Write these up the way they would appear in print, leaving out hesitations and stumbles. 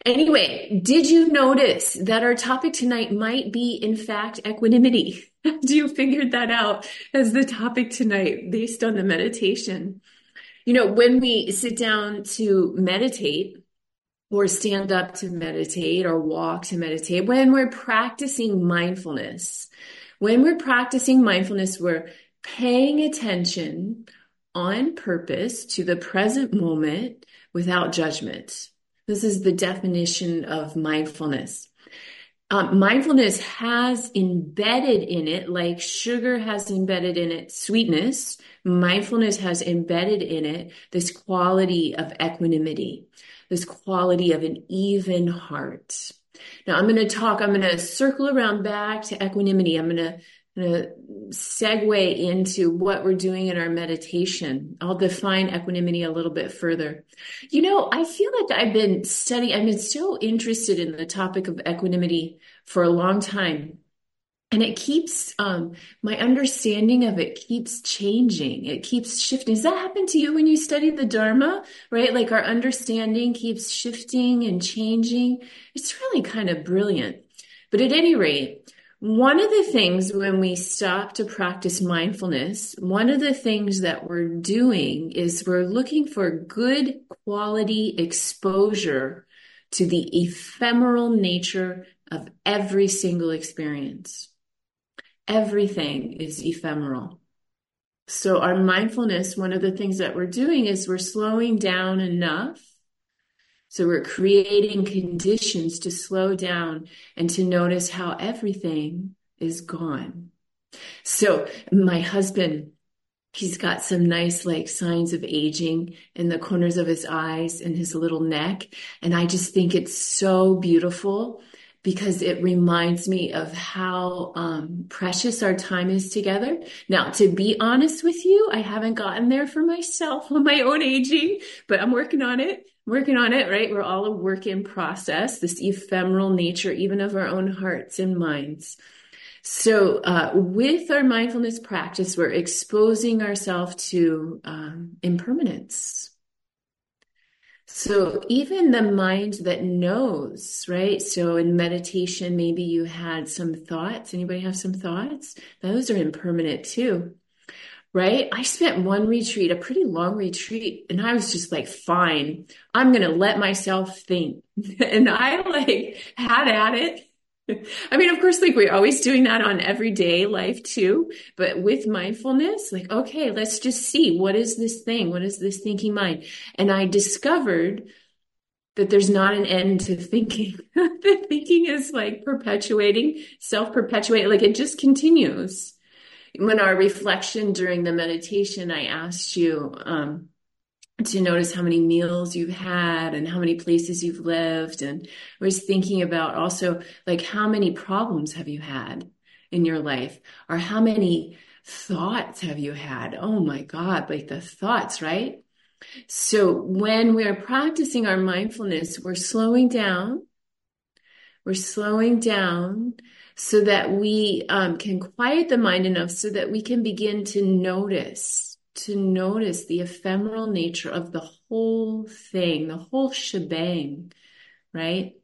Anyway, did you notice that our topic tonight might be, in fact, equanimity? You figured that out as the topic tonight based on the meditation. When we sit down to meditate, or stand up to meditate, or walk to meditate, when we're practicing mindfulness, we're paying attention on purpose to the present moment without judgment. This is the definition of mindfulness. Mindfulness has embedded in it, like sugar has embedded in it sweetness, mindfulness has embedded in it this quality of equanimity, this quality of an even heart. Now I'm going to circle around back to equanimity. I'm going to segue into what we're doing in our meditation. I'll define equanimity a little bit further. I feel like I've been so interested in the topic of equanimity for a long time. And it keeps, my understanding of it keeps changing. It keeps shifting. Does that happen to you when you study the Dharma, right? Like our understanding keeps shifting and changing. It's really kind of brilliant. But at any rate, one of the things when we stop to practice mindfulness, one of the things that we're doing is we're looking for good quality exposure to the ephemeral nature of every single experience. Everything is ephemeral. So our mindfulness, one of the things that we're doing is we're slowing down enough. So we're creating conditions to slow down and to notice how everything is gone. So my husband, he's got some nice like signs of aging in the corners of his eyes and his little neck. And I just think it's so beautiful because it reminds me of how precious our time is together. Now, to be honest with you, I haven't gotten there for myself on my own aging, but I'm working on it. Right? We're all a work in process, this ephemeral nature, even of our own hearts and minds. So with our mindfulness practice, we're exposing ourselves to impermanence. So even the mind that knows, right? So in meditation, maybe you had some thoughts. Anybody have some thoughts? Those are impermanent too, right? I spent one retreat, a pretty long retreat, and I was just like, fine, I'm going to let myself think. And I like had at it. I mean, of course, like we're always doing that on everyday life too, but with mindfulness, like, okay, let's just see, what is this thing? What is this thinking mind? And I discovered that there's not an end to thinking. The thinking is like perpetuating, self-perpetuating, like it just continues. When our reflection during the meditation, I asked you, to notice how many meals you've had and how many places you've lived. And I was thinking about also like how many problems have you had in your life, or how many thoughts have you had? Oh my God, like the thoughts, right? So when we're practicing our mindfulness, we're slowing down. We're slowing down so that we can quiet the mind enough so that we can begin to notice the ephemeral nature of the whole thing, the whole shebang, right?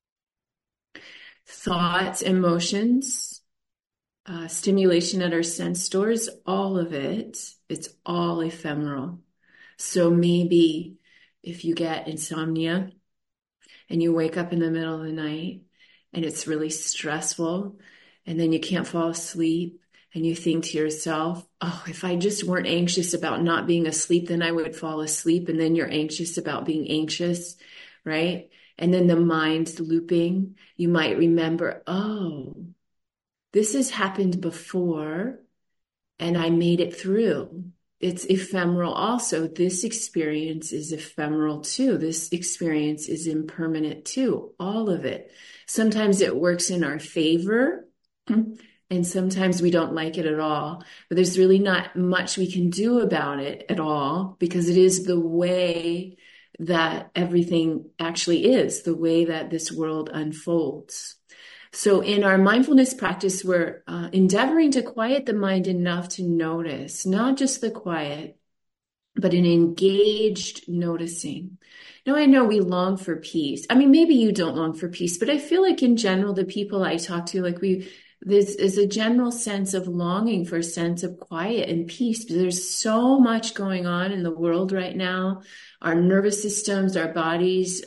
Thoughts, emotions, stimulation at our sense stores, all of it, it's all ephemeral. So maybe if you get insomnia and you wake up in the middle of the night and it's really stressful and then you can't fall asleep, and you think to yourself, oh, if I just weren't anxious about not being asleep, then I would fall asleep. And then you're anxious about being anxious, right? And then the mind's looping. You might remember, oh, this has happened before and I made it through. It's ephemeral also. This experience is ephemeral too. This experience is impermanent too. All of it. Sometimes it works in our favor. And sometimes we don't like it at all, but there's really not much we can do about it at all because it is the way that everything actually is, the way that this world unfolds. So in our mindfulness practice, we're endeavoring to quiet the mind enough to notice, not just the quiet, but an engaged noticing. Now, I know we long for peace. I mean, maybe you don't long for peace, but I feel like in general, the people I talk to, this is a general sense of longing for a sense of quiet and peace. There's so much going on in the world right now. Our nervous systems, our bodies,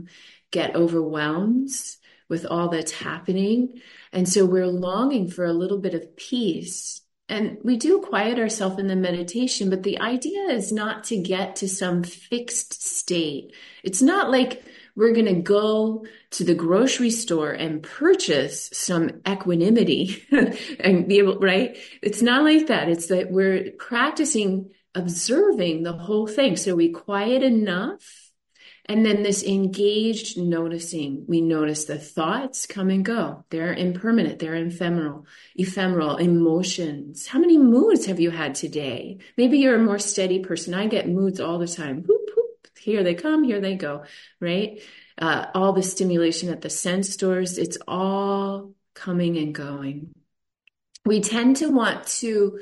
get overwhelmed with all that's happening. And so we're longing for a little bit of peace. And we do quiet ourselves in the meditation, but the idea is not to get to some fixed state. It's not like we're going to go to the grocery store and purchase some equanimity and be able, right? It's not like that. It's that we're practicing observing the whole thing. So we quiet enough. And then this engaged noticing, we notice the thoughts come and go. They're impermanent, they're ephemeral emotions. How many moods have you had today? Maybe you're a more steady person. I get moods all the time. Whoop, whoop. Here they come, here they go, right? All the stimulation at the sense stores, it's all coming and going. We tend to want to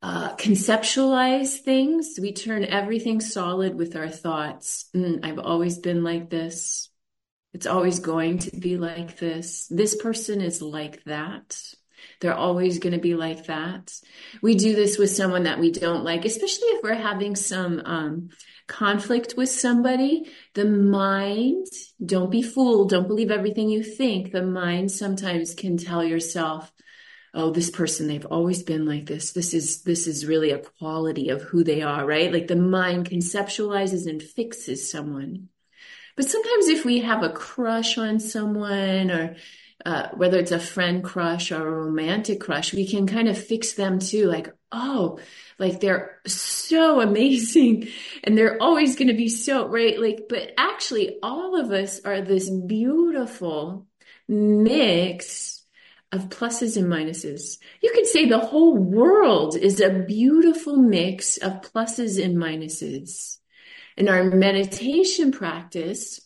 conceptualize things. We turn everything solid with our thoughts. I've always been like this. It's always going to be like this. This person is like that. They're always going to be like that. We do this with someone that we don't like, especially if we're having some conflict with somebody. The mind, don't be fooled. Don't believe everything you think. The mind sometimes can tell yourself, oh, this person, they've always been like this. This is really a quality of who they are, right? Like the mind conceptualizes and fixes someone. But sometimes if we have a crush on someone, or whether it's a friend crush or a romantic crush, we can kind of fix them too. Like, oh, like they're so amazing and they're always going to be so, right? Like, but actually all of us are this beautiful mix of pluses and minuses. You could say the whole world is a beautiful mix of pluses and minuses. And our meditation practice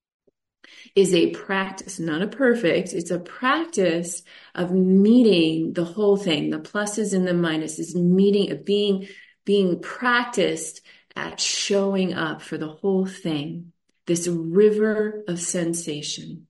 is a practice, not a perfect, it's a practice of meeting the whole thing, the pluses and the minuses, being practiced at showing up for the whole thing, this river of sensation.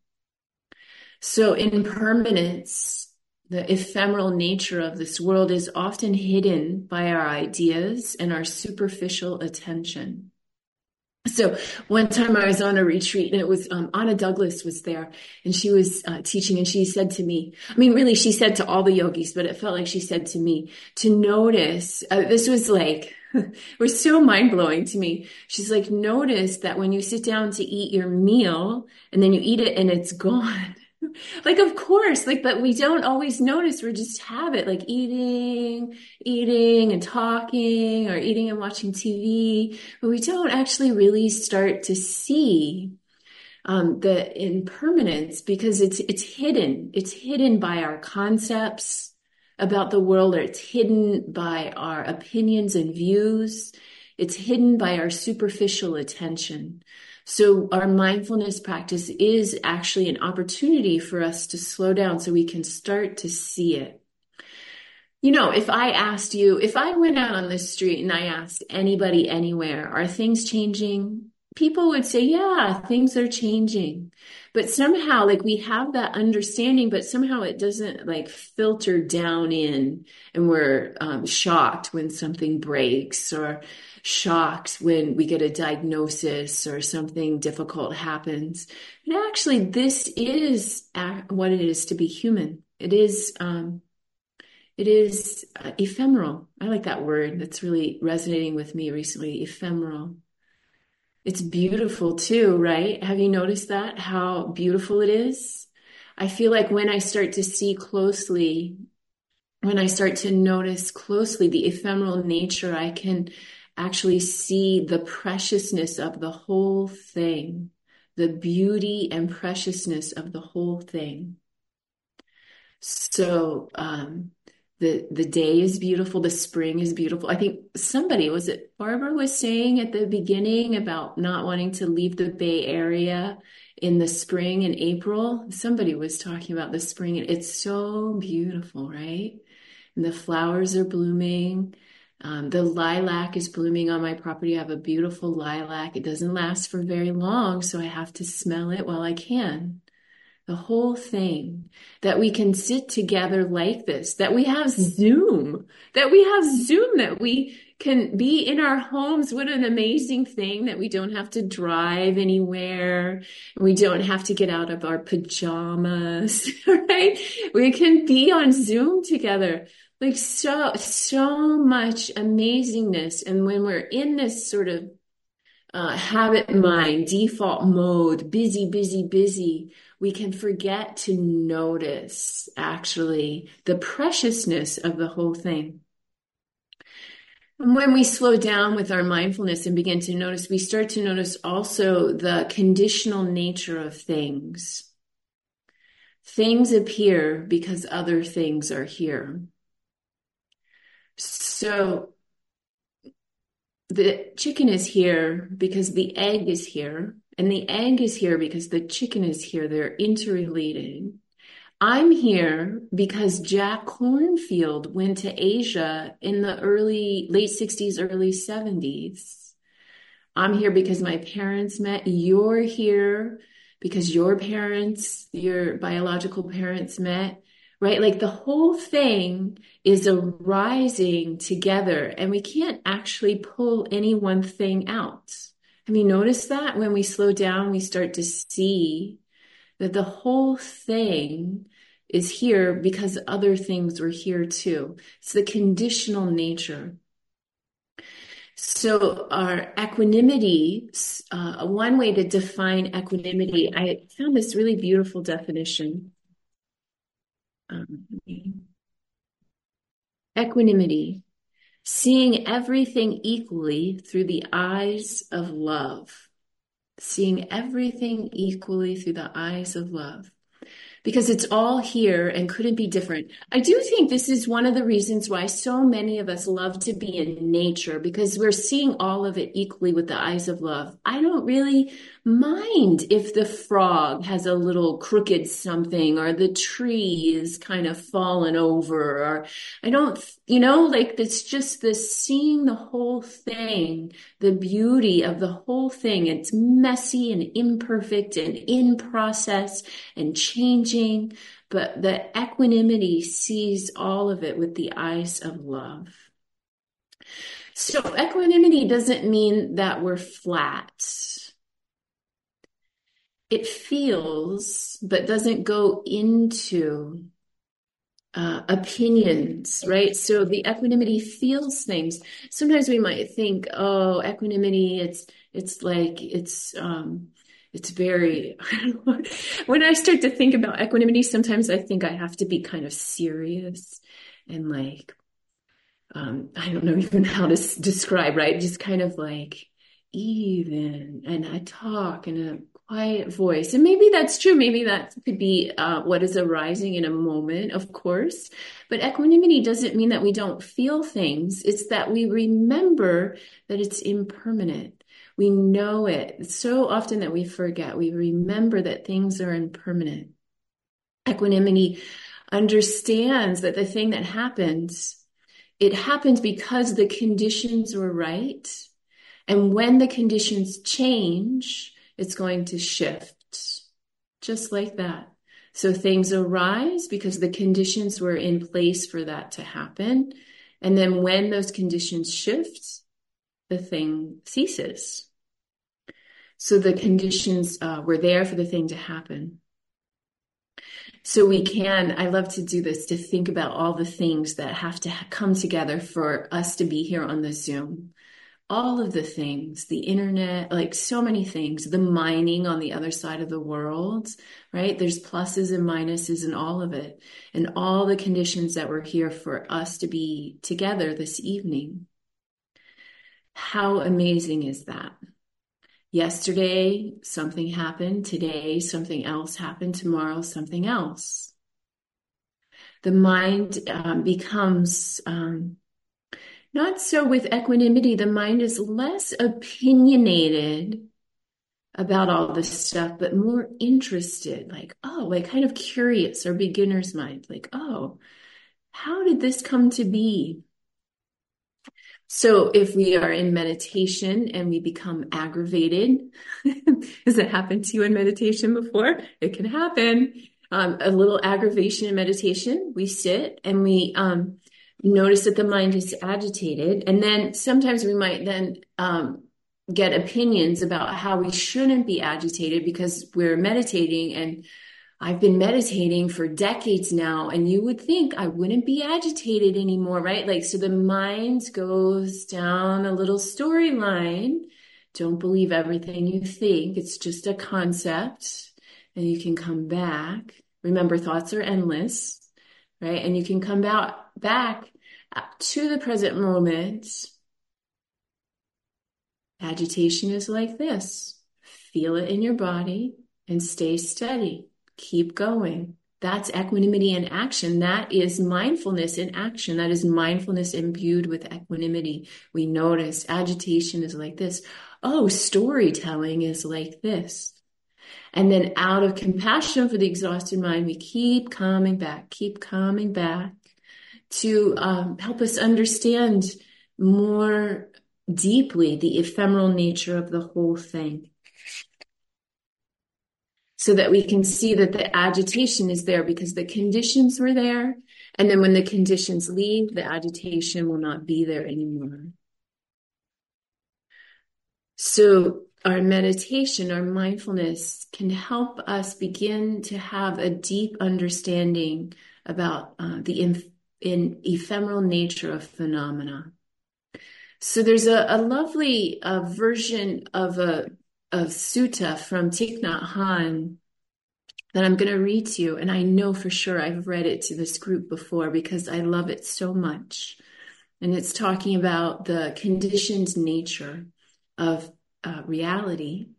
So impermanence, the ephemeral nature of this world is often hidden by our ideas and our superficial attention. So one time I was on a retreat and it was Anna Douglas was there and she was teaching and she said to me, I mean, really, she said to all the yogis, but it felt like she said to me to notice, this was like, it was so mind blowing to me. She's like, notice that when you sit down to eat your meal and then you eat it and it's gone. Like, of course, like, but we don't always notice. We're just habit, like eating and talking or eating and watching TV, but we don't actually really start to see the impermanence because it's hidden. It's hidden by our concepts about the world, or it's hidden by our opinions and views. It's hidden by our superficial attention. So our mindfulness practice is actually an opportunity for us to slow down so we can start to see it. You know, if I went out on the street and I asked anybody anywhere, are things changing? People would say, yeah, things are changing. But somehow, like we have that understanding, but somehow it doesn't like filter down in, and we're shocked when something breaks, or shocked when we get a diagnosis or something difficult happens. And actually, this is what it is to be human. It is ephemeral. I like that word. That's really resonating with me recently. Ephemeral. It's beautiful too, right? Have you noticed that? How beautiful it is? I feel like when I start to see closely, when I start to notice closely the ephemeral nature, I can actually see the preciousness of the whole thing, the beauty and preciousness of the whole thing. So, the day is beautiful. The spring is beautiful. I think was it Barbara was saying at the beginning about not wanting to leave the Bay Area in the spring in April. Somebody was talking about the spring and it's so beautiful, right? And the flowers are blooming. The lilac is blooming on my property. I have a beautiful lilac. It doesn't last for very long, so I have to smell it while I can. The whole thing, that we can sit together like this, that we have Zoom, that we can be in our homes. What an amazing thing that we don't have to drive anywhere. We don't have to get out of our pajamas, right? We can be on Zoom together. Like so much amazingness. And when we're in this sort of habit mind, default mode, busy, busy, busy, we can forget to notice actually the preciousness of the whole thing. And when we slow down with our mindfulness and begin to notice, we start to notice also the conditional nature of things. Things appear because other things are here. So the chicken is here because the egg is here, and the egg is here because the chicken is here. They're interrelated. I'm here because Jack Kornfield went to Asia in the late 60s, early 70s. I'm here because my parents met. You're here because your biological parents met. Right? Like the whole thing is arising together, and we can't actually pull any one thing out. Have you noticed that when we slow down, we start to see that the whole thing is here because other things were here too. It's the conditional nature. So our equanimity, one way to define equanimity, I found this really beautiful definition. Equanimity, seeing everything equally through the eyes of love. Seeing everything equally through the eyes of love. Because it's all here and couldn't be different. I do think this is one of the reasons why so many of us love to be in nature, because we're seeing all of it equally with the eyes of love. I don't really mind if the frog has a little crooked something, or the tree is kind of fallen over, or I don't, like it's just this seeing the whole thing, the beauty of the whole thing. It's messy and imperfect and in process and changing, but the equanimity sees all of it with the eyes of love. So equanimity doesn't mean that we're flat. It feels, but doesn't go into opinions, right? So the equanimity feels things. Sometimes we might think, oh, equanimity, it's very, when I start to think about equanimity, sometimes I think I have to be kind of serious and like, I don't know even how to describe, right? Just kind of like even, and I talk in a quiet voice. And maybe that's true. Maybe that could be what is arising in a moment, of course. But equanimity doesn't mean that we don't feel things. It's that we remember that it's impermanent. We know it. It's so often that we forget. We remember that things are impermanent. Equanimity understands that the thing that happens, it happens because the conditions were right. And when the conditions change, it's going to shift. Just like that. So things arise because the conditions were in place for that to happen. And then when those conditions shift, the thing ceases. So the conditions were there for the thing to happen. So I love to do this, to think about all the things that have to come together for us to be here on the Zoom. All of the things, the internet, like so many things, the mining on the other side of the world, right? There's pluses and minuses in all of it, and all the conditions that were here for us to be together this evening. How amazing is that? Yesterday, something happened. Today, something else happened. Tomorrow, something else. The mind becomes not so with equanimity. The mind is less opinionated about all this stuff, but more interested, like kind of curious, or beginner's mind, like, oh, how did this come to be? So if we are in meditation and we become aggravated, has it happened to you in meditation before? It can happen. A little aggravation in meditation, we sit and we notice that the mind is agitated. And then sometimes we might then get opinions about how we shouldn't be agitated because we're meditating, and I've been meditating for decades now, and you would think I wouldn't be agitated anymore, right? Like, so the mind goes down a little storyline. Don't believe everything you think. It's just a concept, and you can come back. Remember, thoughts are endless, right? And you can come back to the present moment. Agitation is like this. Feel it in your body and stay steady. Keep going. That's equanimity in action. That is mindfulness in action. That is mindfulness imbued with equanimity. We notice agitation is like this. Oh, storytelling is like this. And then out of compassion for the exhausted mind, we keep coming back to help us understand more deeply the ephemeral nature of the whole thing, so that we can see that the agitation is there because the conditions were there. And then when the conditions leave, the agitation will not be there anymore. So our meditation, our mindfulness can help us begin to have a deep understanding about the ephemeral nature of phenomena. So there's a lovely version of a sutta from Thich Nhat Hanh that I'm going to read to you. And I know for sure I've read it to this group before because I love it so much. And it's talking about the conditioned nature of reality.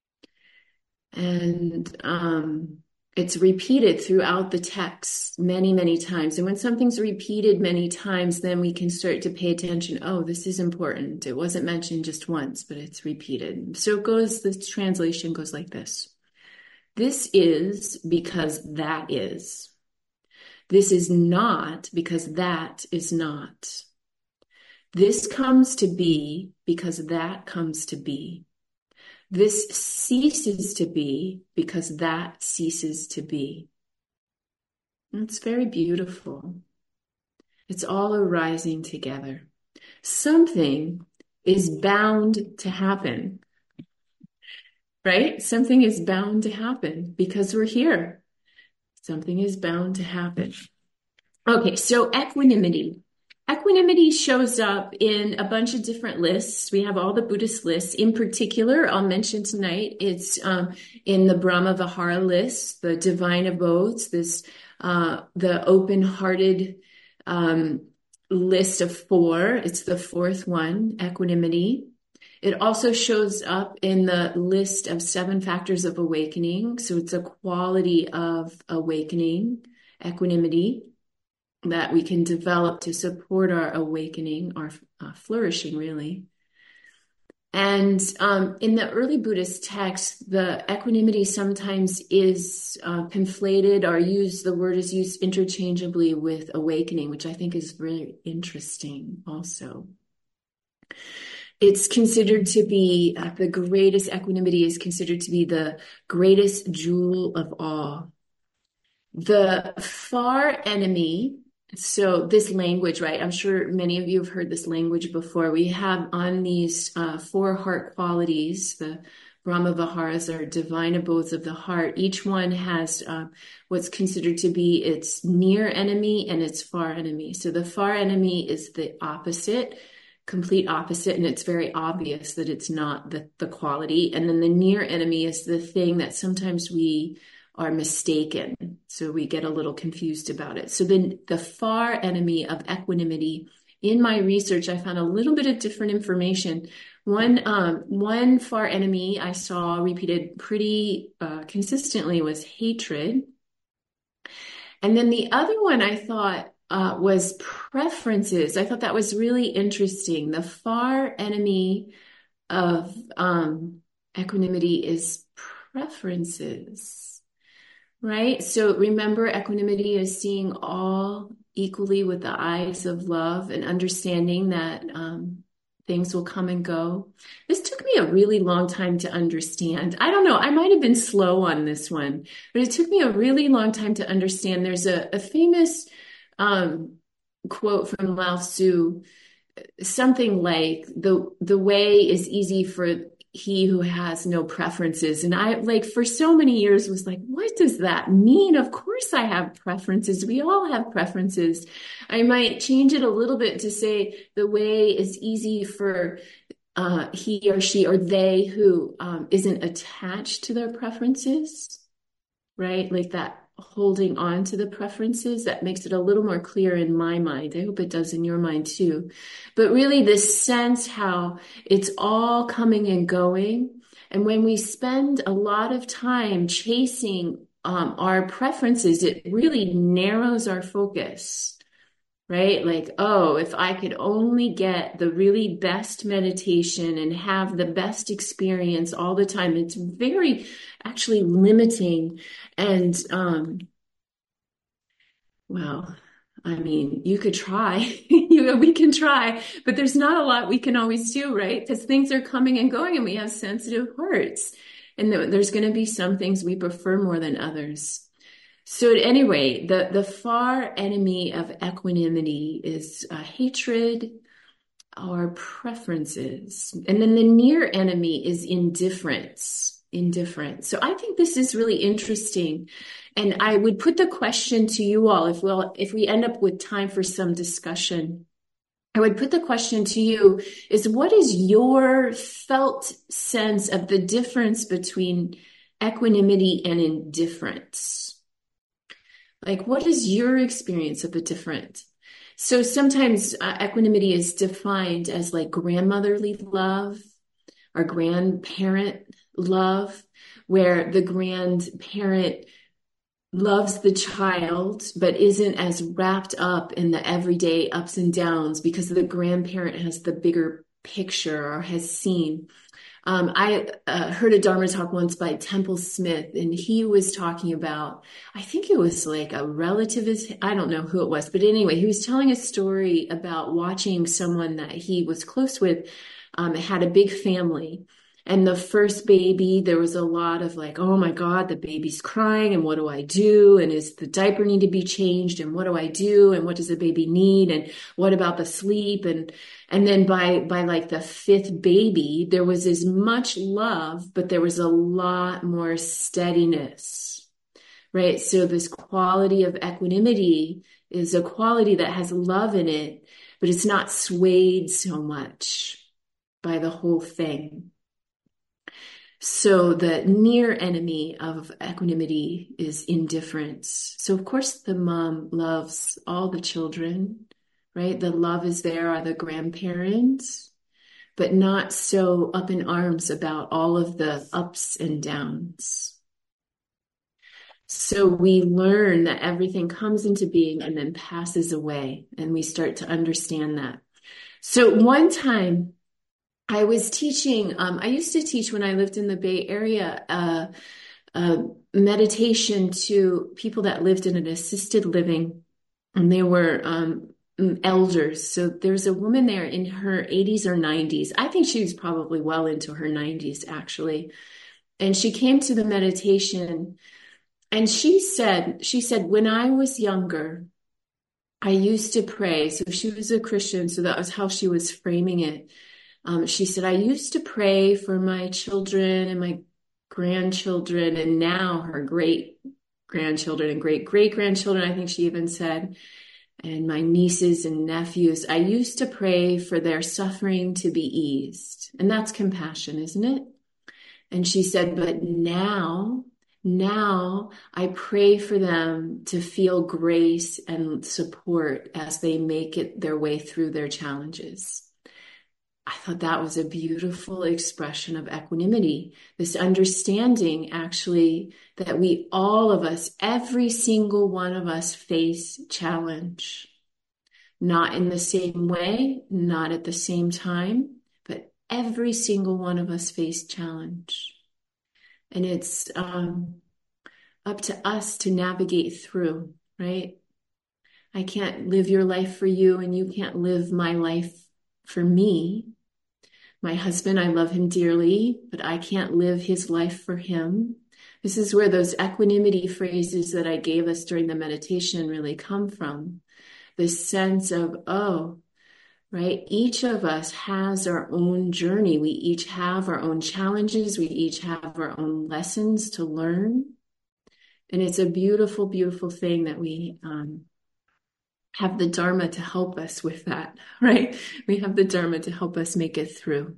And it's repeated throughout the text many, many times. And when something's repeated many times, then we can start to pay attention. Oh, this is important. It wasn't mentioned just once, but it's repeated. So it goes, the translation goes like this. This is because that is. This is not because that is not. This comes to be because that comes to be. This ceases to be because that ceases to be. It's very beautiful. It's all arising together. Something is bound to happen, right? Something is bound to happen because we're here. Something is bound to happen. Okay, so equanimity. Equanimity shows up in a bunch of different lists. We have all the Buddhist lists. In particular, I'll mention tonight, it's in the Brahma Vihara list, the divine abodes, the open-hearted list of 4. It's the 4th one, equanimity. It also shows up in the list of 7 factors of awakening. So it's a quality of awakening, equanimity, that we can develop to support our awakening, our flourishing, really. And in the early Buddhist texts, the equanimity sometimes is conflated or the word is used interchangeably with awakening, which I think is really interesting also. It's considered to be the greatest, equanimity is considered to be the greatest jewel of all. The far enemy. So this language, right? I'm sure many of you have heard this language before. We have on these 4 heart qualities, the Brahma Viharas are divine abodes of the heart. Each one has what's considered to be its near enemy and its far enemy. So the far enemy is the opposite, complete opposite, and it's very obvious that it's not the quality. And then the near enemy is the thing that sometimes we are mistaken. So we get a little confused about it. So then the far enemy of equanimity, in my research, I found a little bit of different information. One far enemy I saw repeated pretty consistently was hatred. And then the other one I thought was preferences. I thought that was really interesting. The far enemy of equanimity is preferences. Right? So remember, equanimity is seeing all equally with the eyes of love and understanding that things will come and go. This took me a really long time to understand. I don't know, I might have been slow on this one, but it took me a really long time to understand. There's a famous um, quote from Lao Tzu, something like the way is easy for he who has no preferences. And I, like, for so many years was like, what does that mean? Of course I have preferences. We all have preferences. I might change it a little bit to say the way is easy for he or she or they who isn't attached to their preferences, right? Like that holding on to the preferences, that makes it a little more clear in my mind. I hope it does in your mind too. But really this sense how it's all coming and going. And when we spend a lot of time chasing our preferences, it really narrows our focus, right? Like, oh, if I could only get the really best meditation and have the best experience all the time, it's very actually limiting. And, well, I mean, you could try, we can try, but there's not a lot we can always do, right? Because things are coming and going and we have sensitive hearts. And there's going to be some things we prefer more than others. So anyway, the far enemy of equanimity is hatred or preferences. And then the near enemy is indifference. Indifference. So I think this is really interesting. And I would put the question to you all, if we end up with time for some discussion, I would put the question to you is, what is your felt sense of the difference between equanimity and indifference? Like, what is your experience of the different? So sometimes equanimity is defined as like grandmotherly love or grandparent love, where the grandparent loves the child, but isn't as wrapped up in the everyday ups and downs because the grandparent has the bigger picture or has seen. I heard a Dharma talk once by Temple Smith, and he was talking about, I think it was like a relativist, I don't know who it was, but anyway, he was telling a story about watching someone that he was close with, had a big family. And the first baby, there was a lot of like, oh my God, the baby's crying, and what do I do? And is the diaper need to be changed? And what do I do? And what does the baby need? And what about the sleep? And then by like the fifth baby, there was as much love, but there was a lot more steadiness, right? So this quality of equanimity is a quality that has love in it, but it's not swayed so much by the whole thing. So the near enemy of equanimity is indifference. So of course the mom loves all the children, right? The love is there, are the grandparents, but not so up in arms about all of the ups and downs. So we learn that everything comes into being and then passes away, and we start to understand that. So one time, I was teaching, I used to teach when I lived in the Bay Area, meditation to people that lived in an assisted living, and they were elders. So there's a woman there in her 80s or 90s. I think she was probably well into her 90s, actually. And she came to the meditation, and she said, when I was younger, I used to pray. So she was a Christian, so that was how she was framing it. She said, I used to pray for my children and my grandchildren, and now her great grandchildren and great great grandchildren, I think she even said, and my nieces and nephews. I used to pray for their suffering to be eased. And that's compassion, isn't it? And she said, but now I pray for them to feel grace and support as they make it their way through their challenges. I thought that was a beautiful expression of equanimity, this understanding actually that we, all of us, every single one of us face challenge, not in the same way, not at the same time, but every single one of us face challenge. And it's up to us to navigate through, right? I can't live your life for you, and you can't live my life for me. My husband, I love him dearly, but I can't live his life for him. This is where those equanimity phrases that I gave us during the meditation really come from. This sense of, oh, right? Each of us has our own journey. We each have our own challenges. We each have our own lessons to learn. And it's a beautiful, beautiful thing that we have the Dharma to help us with that, right? We have the Dharma to help us make it through.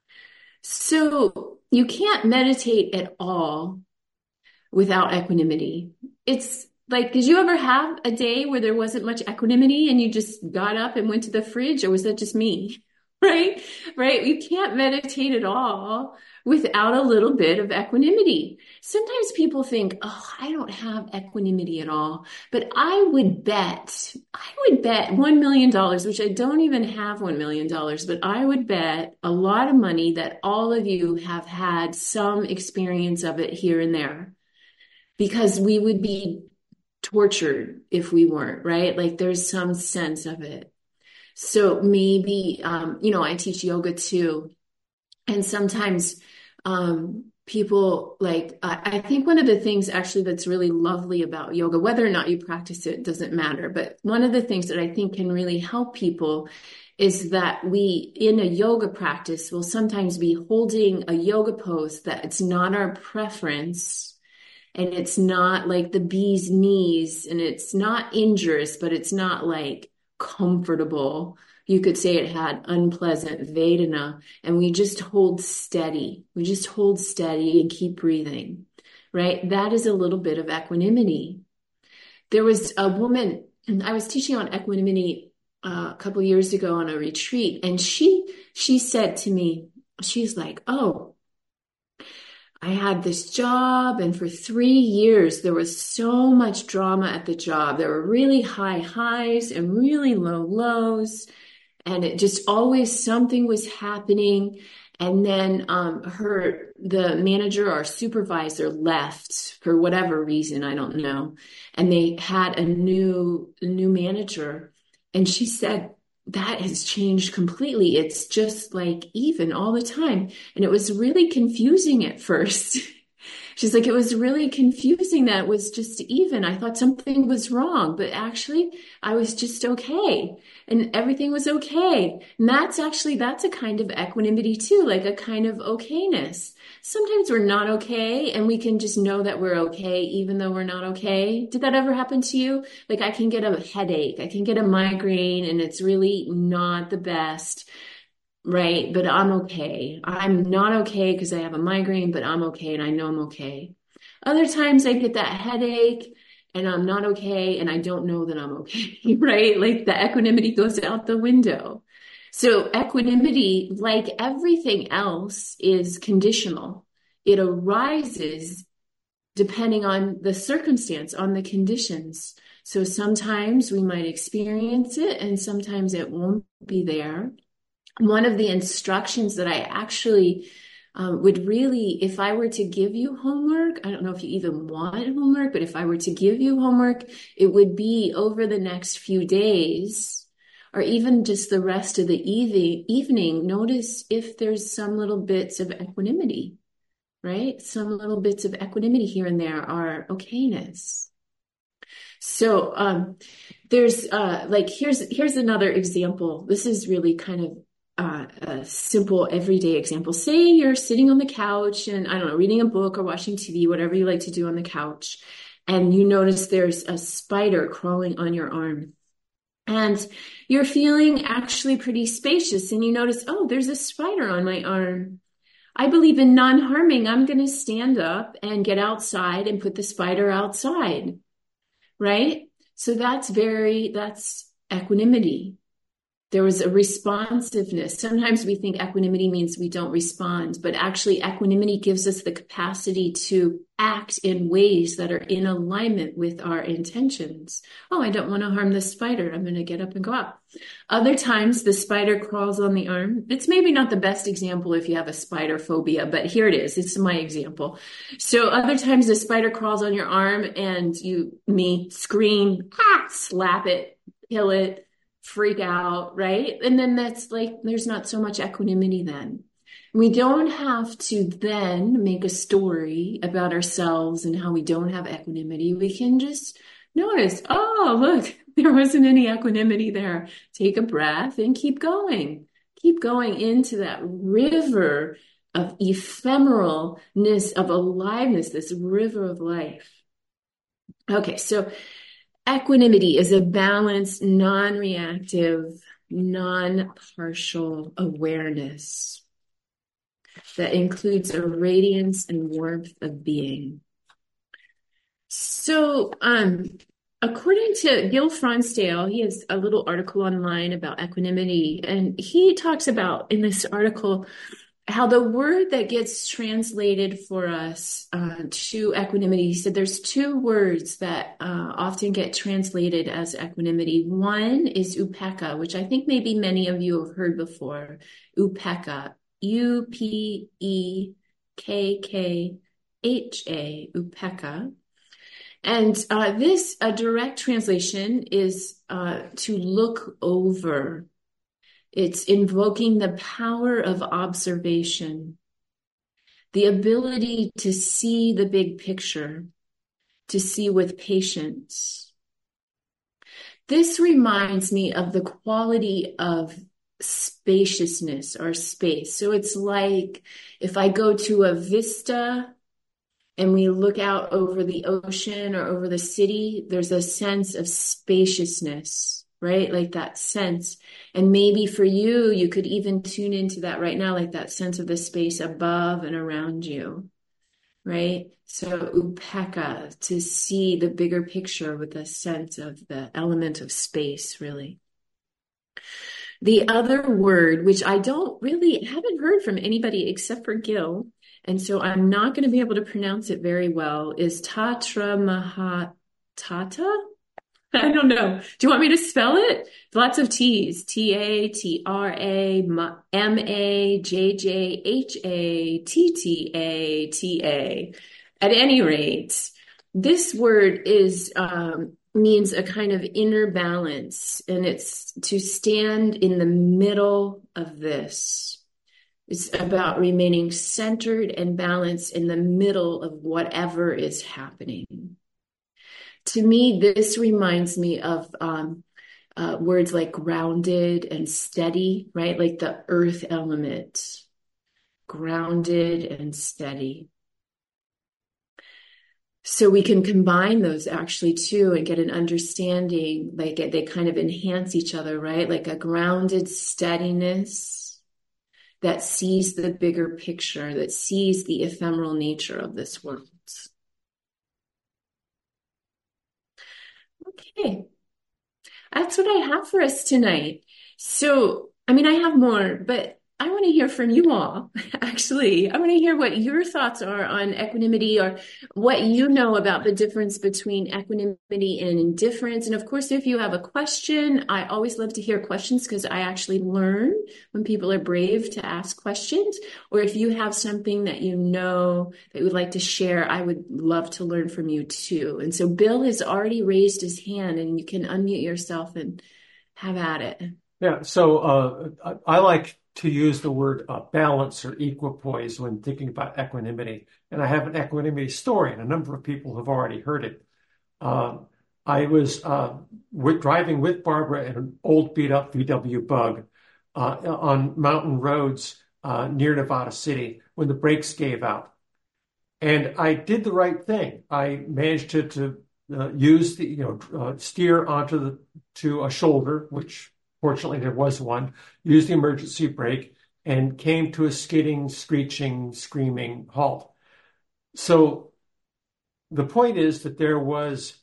So you can't meditate at all without equanimity. It's like, did you ever have a day where there wasn't much equanimity and you just got up and went to the fridge, or was that just me? Right? Right? You can't meditate at all without a little bit of equanimity. Sometimes people think, oh, I don't have equanimity at all. But I would bet $1 million, which I don't even have $1 million, but I would bet a lot of money that all of you have had some experience of it here and there, because we would be tortured if we weren't, right? Like there's some sense of it. So maybe, I teach yoga too. And sometimes people like, I think one of the things actually that's really lovely about yoga, whether or not you practice it, doesn't matter. But one of the things that I think can really help people is that we, in a yoga practice, will sometimes be holding a yoga pose that it's not our preference. And it's not like the bee's knees, and it's not injurious, but it's not like comfortable. You could say it had unpleasant Vedana, and we just hold steady. We just hold steady and keep breathing, right? That is a little bit of equanimity. There was a woman, and I was teaching on equanimity a couple of years ago on a retreat, and she said to me, she's like, oh, I had this job, and for 3 years, there was so much drama at the job. There were really high highs and really low lows, and it just always something was happening. And then the manager or supervisor left for whatever reason, I don't know. And they had a new manager, and she said, that has changed completely. It's just like even all the time. And it was really confusing at first. She's like, it was really confusing that it was just even. I thought something was wrong, but actually I was just okay. And everything was okay. And that's a kind of equanimity too, like a kind of okayness. Sometimes we're not okay, and we can just know that we're okay, even though we're not okay. Did that ever happen to you? Like I can get a headache, I can get a migraine, and it's really not the best. Right. But I'm okay. I'm not okay because I have a migraine, but I'm okay and I know I'm okay. Other times I get that headache and I'm not okay and I don't know that I'm okay. Right. Like the equanimity goes out the window. So equanimity, like everything else, is conditional. It arises depending on the circumstance, on the conditions. So sometimes we might experience it and sometimes it won't be there. One of the instructions that I actually would really, if I were to give you homework, I don't know if you even want homework, but if I were to give you homework, it would be over the next few days, or even just the rest of the evening, notice if there's some little bits of equanimity, right? Some little bits of equanimity here and there are okayness. So there's here's another example. This is really kind of a simple everyday example. Say you're sitting on the couch and I don't know, reading a book or watching TV, whatever you like to do on the couch, and you notice there's a spider crawling on your arm. And you're feeling actually pretty spacious, and you notice, oh, there's a spider on my arm. I believe in non-harming. I'm going to stand up and get outside and put the spider outside, right? So that's equanimity. There was a responsiveness. Sometimes we think equanimity means we don't respond, but actually equanimity gives us the capacity to act in ways that are in alignment with our intentions. Oh, I don't want to harm the spider. I'm going to get up and go up. Other times the spider crawls on the arm. It's maybe not the best example if you have a spider phobia, but here it is. It's my example. So other times the spider crawls on your arm and you scream, slap it, kill it, freak out, right? And then that's like, there's not so much equanimity then. We don't have to then make a story about ourselves and how we don't have equanimity. We can just notice, oh, look, there wasn't any equanimity there. Take a breath and keep going. Keep going into that river of ephemeralness, of aliveness, this river of life. Okay, so equanimity is a balanced, non-reactive, non-partial awareness that includes a radiance and warmth of being. So, according to Gil Fronsdale, he has a little article online about equanimity, and he talks about in this article how the word that gets translated for us to equanimity, he said there's two words that often get translated as equanimity. One is upekkha, which I think maybe many of you have heard before. Upekkha, Upekkha, upekkha. And this, a direct translation is to look over. It's invoking the power of observation, the ability to see the big picture, to see with patience. This reminds me of the quality of spaciousness or space. So it's like if I go to a vista and we look out over the ocean or over the city, there's a sense of spaciousness. Right? Like that sense. And maybe for you, you could even tune into that right now, like that sense of the space above and around you. Right? So upekkha, to see the bigger picture with a sense of the element of space, really. The other word, which I haven't heard from anybody except for Gil, and so I'm not going to be able to pronounce it very well, is Tatra Mahatata. I don't know. Do you want me to spell it? Lots of T's. Tatramahatata. At any rate, this word means a kind of inner balance, and it's to stand in the middle of this. It's about remaining centered and balanced in the middle of whatever is happening. To me, this reminds me of words like grounded and steady, right? Like the earth element, grounded and steady. So we can combine those actually too and get an understanding, like they kind of enhance each other, right? Like a grounded steadiness that sees the bigger picture, that sees the ephemeral nature of this world. Okay, that's what I have for us tonight. So, I mean, I have more, but I want to hear from you all. Actually, I want to hear what your thoughts are on equanimity or what you know about the difference between equanimity and indifference. And of course, if you have a question, I always love to hear questions because I actually learn when people are brave to ask questions. Or if you have something that you know that you would like to share, I would love to learn from you too. And so Bill has already raised his hand and you can unmute yourself and have at it. Yeah, so I like to use the word balance or equipoise when thinking about equanimity. And I have an equanimity story, and a number of people have already heard it. I was driving with Barbara in an old beat-up VW Bug on mountain roads near Nevada City when the brakes gave out. And I did the right thing. I managed to use the, steer onto to a shoulder, which fortunately there was one, used the emergency brake and came to a skidding, screeching, screaming halt. So the point is that there was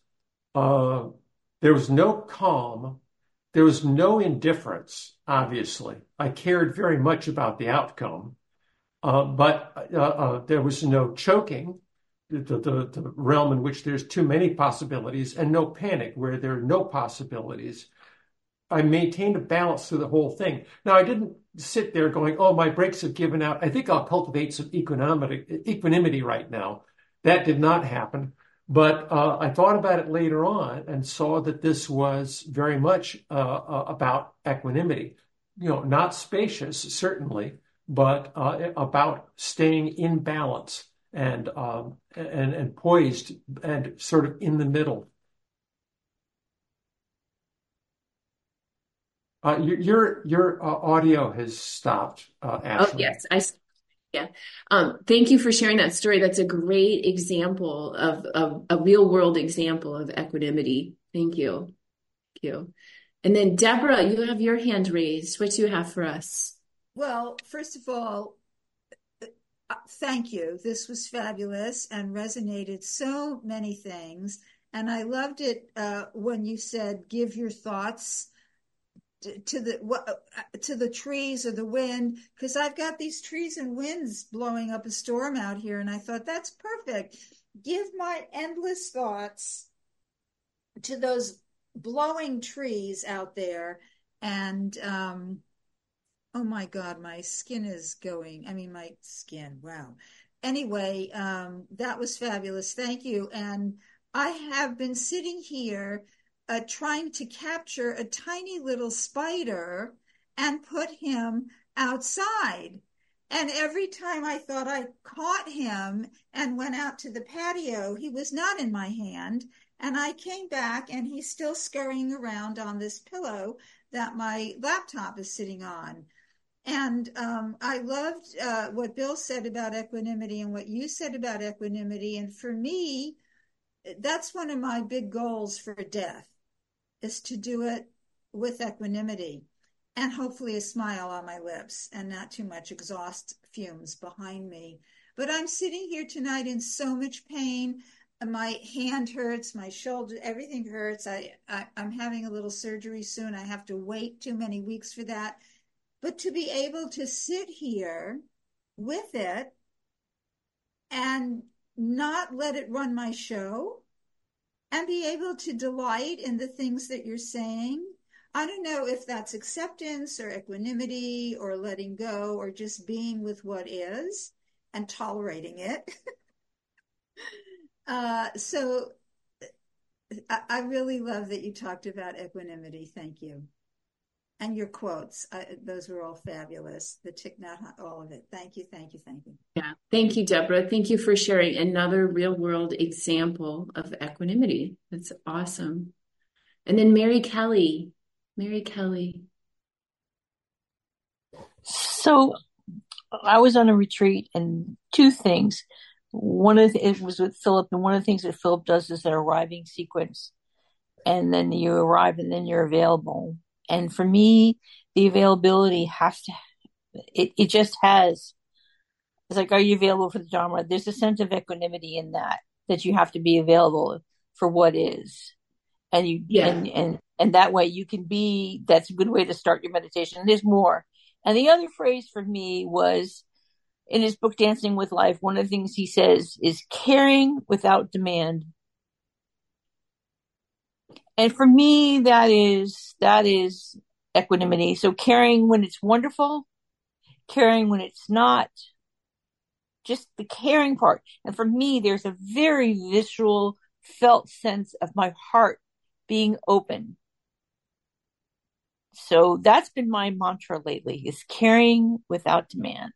no calm, there was no indifference, obviously. I cared very much about the outcome, but there was no choking, the realm in which there's too many possibilities, and no panic where there are no possibilities. I maintained a balance through the whole thing. Now, I didn't sit there going, oh, my brakes have given out. I think I'll cultivate some equanimity right now. That did not happen. But I thought about it later on and saw that this was very much about equanimity. Not spacious, certainly, but about staying in balance and poised and sort of in the middle. Your audio has stopped, Oh, Ashley. yes. Yeah. Thank you for sharing that story. That's a great example of a real world example of equanimity. Thank you. Thank you. And then Deborah, you have your hand raised. What do you have for us? Well, first of all, thank you. This was fabulous and resonated so many things. And I loved it when you said, give your thoughts to the trees or the wind, because I've got these trees and winds blowing up a storm out here, and I thought that's perfect. Give my endless thoughts to those blowing trees out there, and oh my God, my skin is going. I mean, my skin. Wow. Anyway, that was fabulous. Thank you. And I have been sitting here trying to capture a tiny little spider and put him outside. And every time I thought I caught him and went out to the patio, he was not in my hand. And I came back and he's still scurrying around on this pillow that my laptop is sitting on. And I loved what Bill said about equanimity and what you said about equanimity. And for me, that's one of my big goals for death, is to do it with equanimity and hopefully a smile on my lips and not too much exhaust fumes behind me. But I'm sitting here tonight in so much pain. My hand hurts, my shoulder, everything hurts. I'm having a little surgery soon. I have to wait too many weeks for that. But to be able to sit here with it and not let it run my show and be able to delight in the things that you're saying. I don't know if that's acceptance or equanimity or letting go or just being with what is and tolerating it. So I really love that you talked about equanimity. Thank you. And your quotes, those were all fabulous. The Thich Nhat Hanh, all of it. Thank you, thank you, thank you. Yeah. Thank you, Deborah. Thank you for sharing another real world example of equanimity. That's awesome. And then Mary Kelly. Mary Kelly. So I was on a retreat and two things. It was with Philip, and one of the things that Philip does is an arriving sequence. And then you arrive and then you're available. And for me, the availability it just has, it's like, are you available for the Dharma? There's a sense of equanimity in that you have to be available for what is. And and that way you can be, that's a good way to start your meditation. And there's more. And the other phrase for me was in his book, Dancing with Life, one of the things he says is caring without demand. And for me, that is equanimity. So caring when it's wonderful, caring when it's not, just the caring part. And for me, there's a very visceral, felt sense of my heart being open. So that's been my mantra lately, is caring without demand.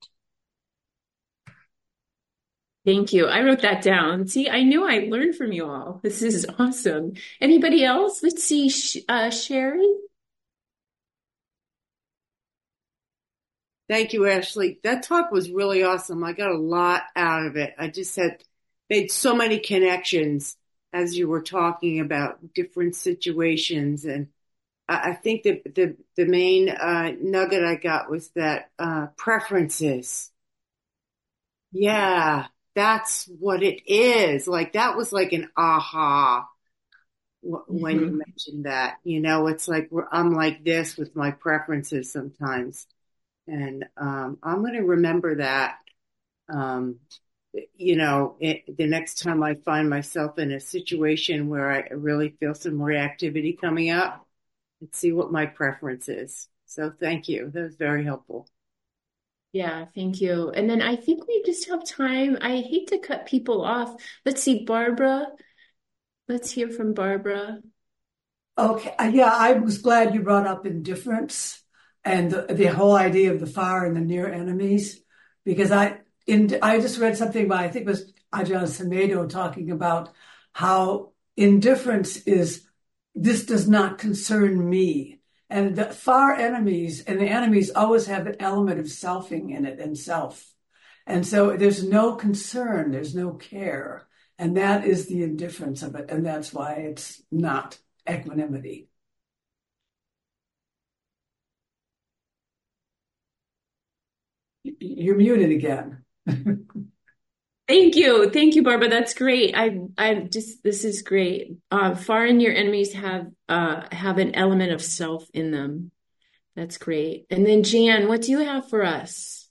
Thank you. I wrote that down. See, I knew I learned from you all. This is awesome. Anybody else? Let's see. Sherry? Thank you, Ashley. That talk was really awesome. I got a lot out of it. I just had made so many connections as you were talking about different situations. And I think that the main nugget I got was that preferences. Yeah, that's what it is. Like that was like an aha when you mentioned that. It's like I'm like this with my preferences sometimes. And I'm going to remember that, the next time I find myself in a situation where I really feel some reactivity coming up, and see what my preference is. So thank you. That was very helpful. Yeah, thank you. And then I think we just have time. I hate to cut people off. Let's see, Barbara. Let's hear from Barbara. Okay, yeah, I was glad you brought up indifference and the whole idea of the far and the near enemies, because I just read something by, I think it was Ajahn Sumedho, talking about how indifference is, this does not concern me. And the far enemies and the enemies always have an element of selfing in it and self. And so there's no concern, there's no care. And that is the indifference of it. And that's why it's not equanimity. You're muted again. Thank you. Thank you, Barbara. That's great. This is great. Far and near enemies have an element of self in them. That's great. And then Jan, what do you have for us?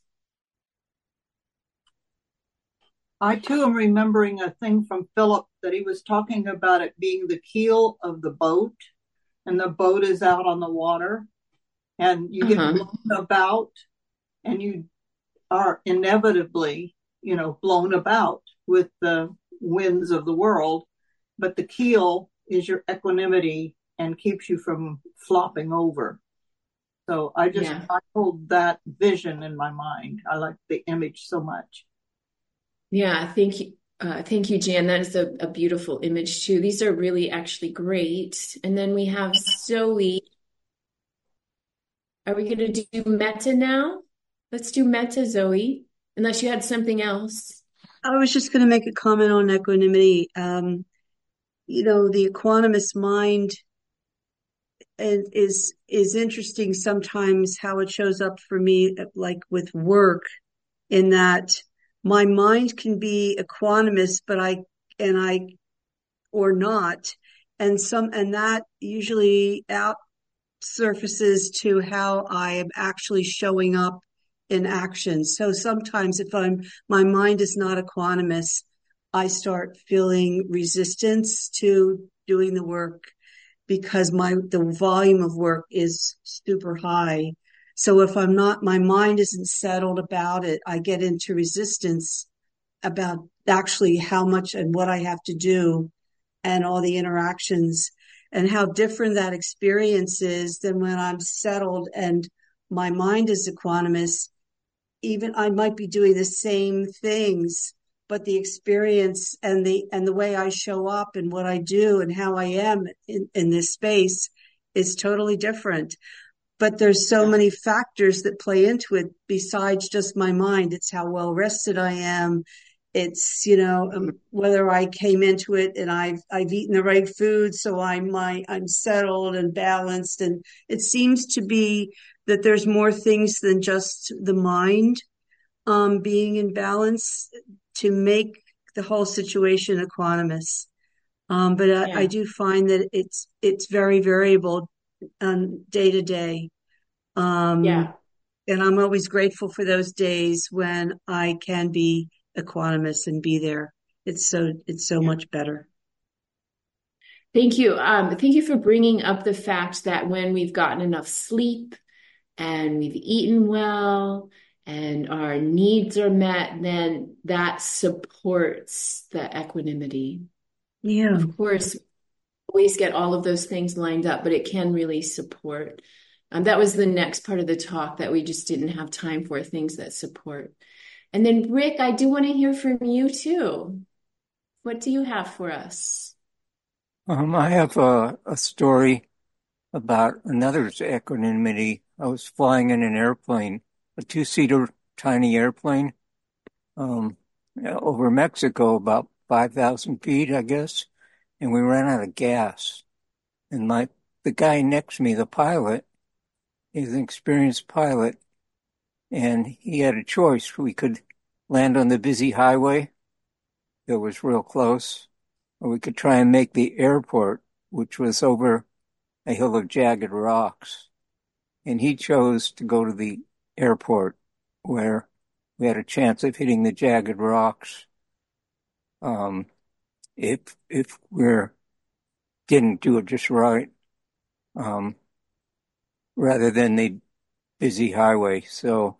I too am remembering a thing from Philip that he was talking about it being the keel of the boat, and the boat is out on the water, and you get blown about, and you are inevitably, blown about with the winds of the world, but the keel is your equanimity and keeps you from flopping over. So I hold that vision in my mind. I like the image so much. Yeah, thank you. Thank you, Jan. That is a beautiful image too. These are really actually great. And then we have Zoe. Are we going to do metta now? Let's do metta, Zoe, unless you had something else. I was just going to make a comment on equanimity. The equanimous mind is interesting sometimes how it shows up for me, like with work, in that my mind can be equanimous, but or not. And that usually out surfaces to how I am actually showing up in action. So sometimes if my mind is not equanimous, I start feeling resistance to doing the work because the volume of work is super high. So if my mind isn't settled about it, I get into resistance about actually how much and what I have to do and all the interactions, and how different that experience is than when I'm settled and my mind is equanimous. Even I might be doing the same things, but the experience and the way I show up and what I do and how I am in this space is totally different. But there's so many factors that play into it besides just my mind. It's how well rested I am. It's, whether I came into it and I've eaten the right food, so I'm settled and balanced. And it seems to be that there's more things than just the mind, being in balance to make the whole situation equanimous. I do find that it's very variable, day to day. And I'm always grateful for those days when I can be equanimous and be there. It's so much better. Thank you. Thank you for bringing up the fact that when we've gotten enough sleep and we've eaten well and our needs are met, then that supports the equanimity. Yeah. Of course, always get all of those things lined up, but it can really support. That was the next part of the talk that we just didn't have time for, things that support. And then Rick, I do want to hear from you too. What do you have for us? I have a story about another equanimity. I was flying in an airplane, a two-seater tiny airplane, over Mexico, about 5,000 feet, I guess, and we ran out of gas. And the guy next to me, the pilot, is an experienced pilot, and he had a choice. We could land on the busy highway that was real close, or we could try and make the airport, which was over a hill of jagged rocks. And he chose to go to the airport where we had a chance of hitting the jagged rocks. If we didn't do it just right, rather than the busy highway. So,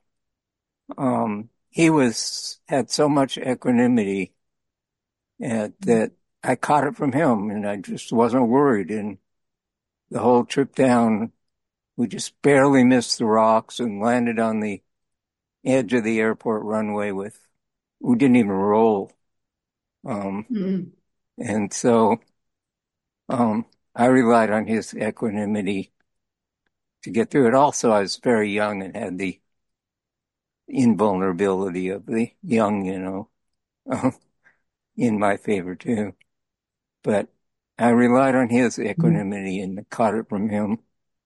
he had so much equanimity that I caught it from him, and I just wasn't worried. And the whole trip down, we just barely missed the rocks and landed on the edge of the airport runway we didn't even roll. And so, I relied on his equanimity to get through it. Also, I was very young and had the invulnerability of the young, in my favor too. But I relied on his equanimity and caught it from him.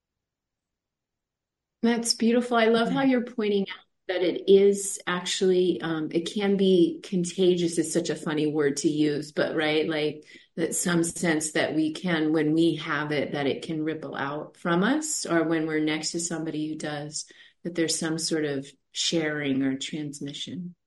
That's beautiful. I love how you're pointing out that it is actually, it can be contagious is such a funny word to use, but right, like that some sense that we can, when we have it, that it can ripple out from us, or when we're next to somebody who does, that there's some sort of sharing or transmission.